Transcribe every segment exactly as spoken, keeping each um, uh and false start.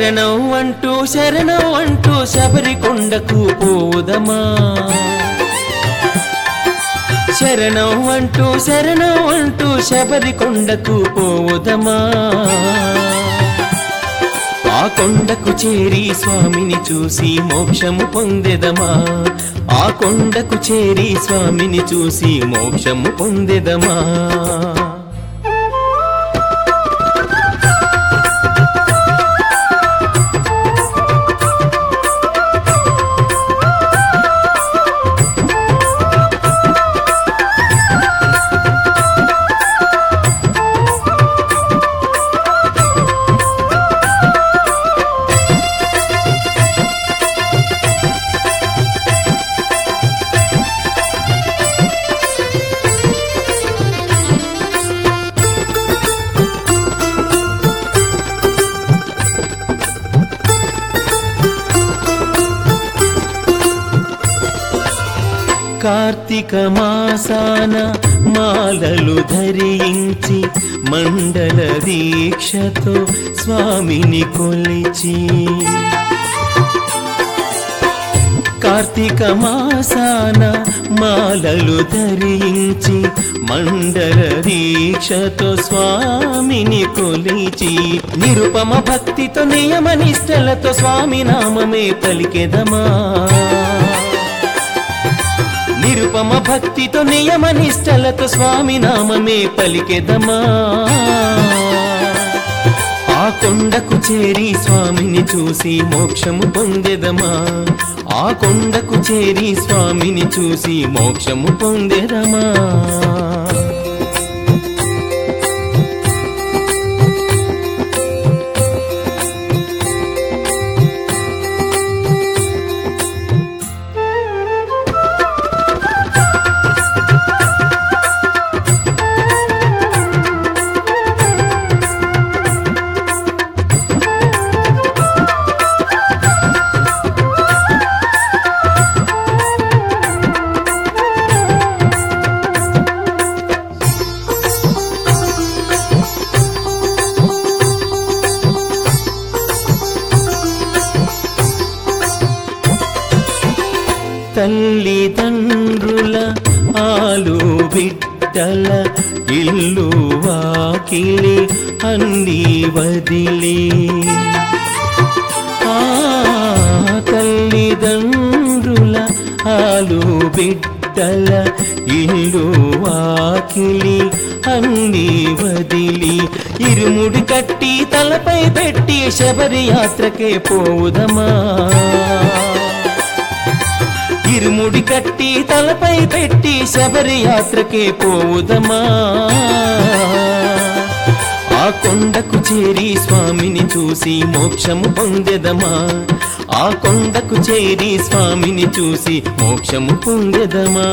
శరణం అంటూ శరణం అంటూ శబరి కొండకు పోదమా శరణం అంటూ శరణం అంటూ శబరి కొండకు పోదమా ఆ కొండకు చేరి స్వామిని చూసి మోక్షము పొందెదమా ఆ కొండకు చేరి స్వామిని చూసి మోక్షము పొందెదమా కార్తీక మాసాన మాలలు ధరించి మండల దీక్షతో స్వామిని కొలిచి కార్తీక మాసాన మాలలు ధరించి మండల దీక్షతో స్వామిని కొలిచి నిరుపమ భక్తితో నియమ నిష్టలతో స్వామి నామమే పలికెదమా నిరుపమ భక్తితో నియమ నిష్టలతో స్వామి నామమే పలికెదమా ఆ కొండకు చేరి స్వామిని చూసి మోక్షము పొందెదమా ఆ కొండకు చేరి స్వామిని చూసి మోక్షము పొందెదమా తల్లిదండ్రుల ఆలు బిడ్డల ఇల్లు వాకిలి అన్ని వదిలి ఆ తల్లిదండ్రుల ఆలు బిడ్డల ఇల్లు వాకిలి అన్ని వదిలి ఇరుముడి కట్టి తలపై పెట్టి శబరి యాత్రకే పోదమా ఇరుముడి కట్టి తలపై పెట్టి శబరి యాత్రకే పోదమా ఆ కొండకు చేరి స్వామిని చూసి మోక్షము పొందెదమా ఆ కొండకు చేరి స్వామిని చూసి మోక్షము పొందెదమా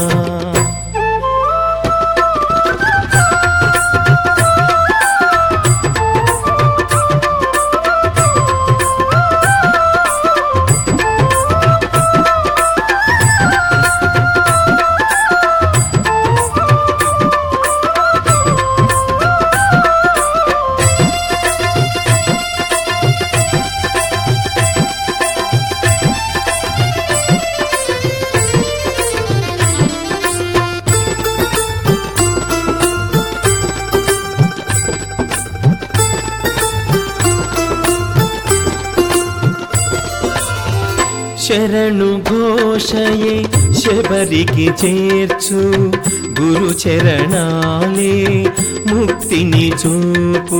శరణు ఘోషయే శబరికి చేర్చు గురు చరణాలే ముక్తిని చూపు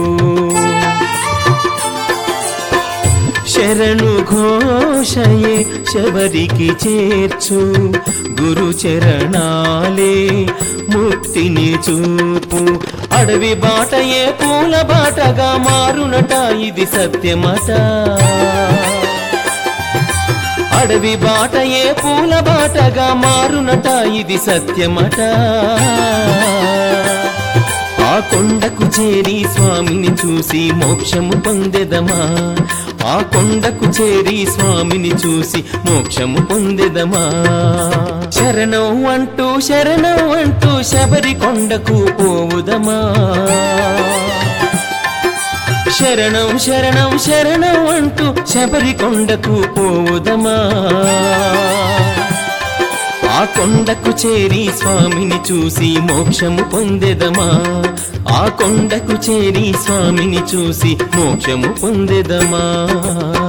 శరణు ఘోషయే శబరికి చేర్చు గురు చరణాలే ముక్తిని చూపు అడవి బాటయే పూల బాటగా మారునట ఇది సత్యమట అడవి బాటయే పూల బాటగా మారునట ఇది సత్యమట ఆ కొండకు చేరి స్వామిని చూసి మోక్షము పొందెదమా ఆ కొండకు చేరి స్వామిని చూసి మోక్షము పొందెదమా శరణం అంటూ శరణం అంటూ శబరి కొండకు పోవుదమా శరణం శరణం శరణం అంటూ శబరి కొండకు పోవుదమా ఆ కొండకు చేరి స్వామిని చూసి మోక్షము పొందెదమా ఆ కొండకు చేరి స్వామిని చూసి మోక్షము పొందెదమా